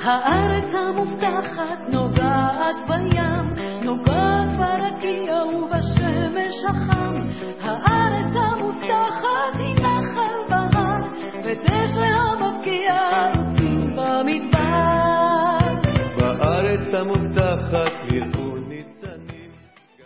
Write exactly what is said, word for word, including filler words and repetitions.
הארץ המובטחת נוגעת בים, נוגעת ברקיע ובשמש החם. הארץ המובטחת היא נחל בהר, ודשא המבקיע רצים במדבר. בארץ המובטחת